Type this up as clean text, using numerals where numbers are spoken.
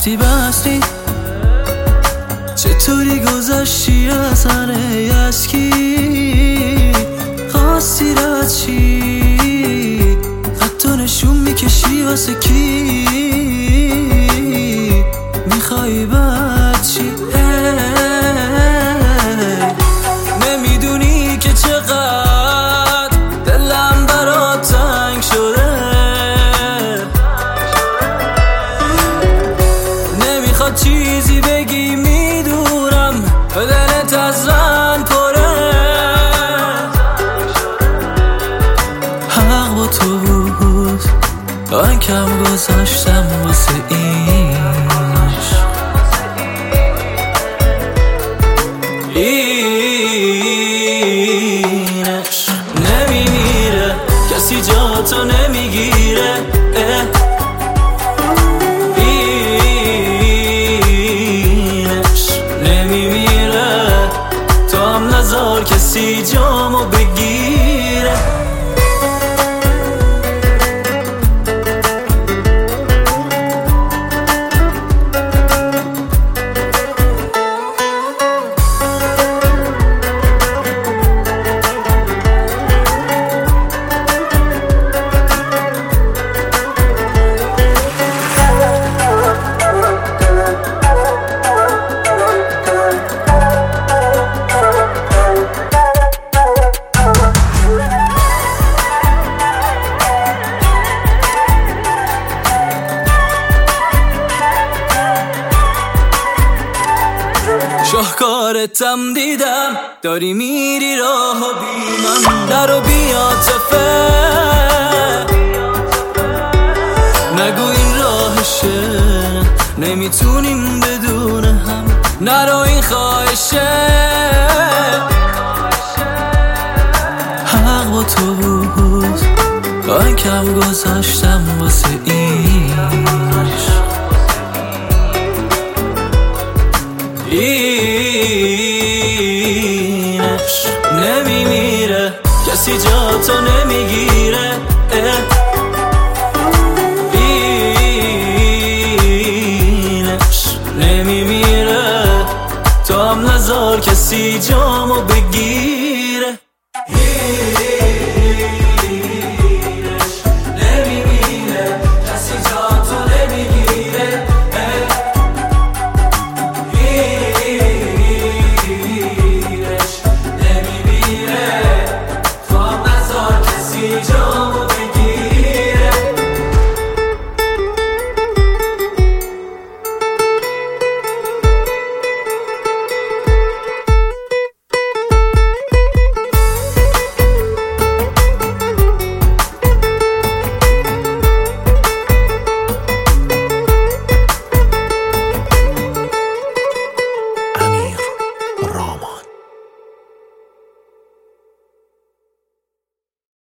رفتی بستی چطوری گذشتی از هنه یسکی خواستی رد چی حتی نشون میکشی واسه کی میخوایی بد چی نمیدونی که چقدر دلم برات تنگ شده نمیخواد چیزی بگی میدونم به دلت از رن پره حق با تو بود من کم گذاشتم واسه اینش نمیمیره کسی جا تو نمیگیره اینش نمیمیره تو هم نذار کسی جامو بگیره شاهکارتم دیدم داری میری راه و بی من درو بیاتفه نگو این راهشه نمیتونیم بدون هم نرو این خواهشه حق با تو بود من کم گذاشتم واسه اینش نمیمیره کسی جا تو نمیگیره اینش نمیمیره تو هم نذار کسی جامو بگیره